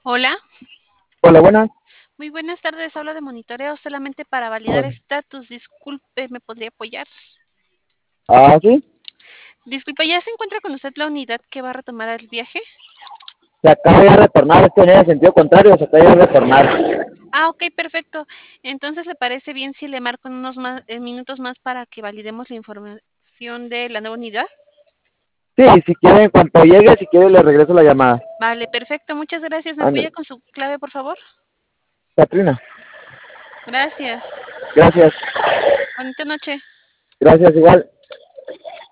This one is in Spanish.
Hola, Hola, buenas. muy buenas tardes. Hablo de monitoreo solamente para validar Hola. estatus. Disculpe, ¿me podría apoyar? Ah, sí, Disculpe, ¿ya se encuentra con usted la unidad que va a retomar el viaje? se acaba de retornar, esto venía en sentido contrario, se acaba de retornar. Ah, ok, perfecto. Entonces, ¿le parece bien si le marco en unos minutos más para que validemos la información de la nueva unidad? Sí, si quiere, en cuanto llegue, si quiere, le regreso la llamada. Vale, perfecto. Muchas gracias. ¿Me apoya Ándale. con su clave, por favor? Catrina, Gracias. gracias, Bonita noche. gracias igual.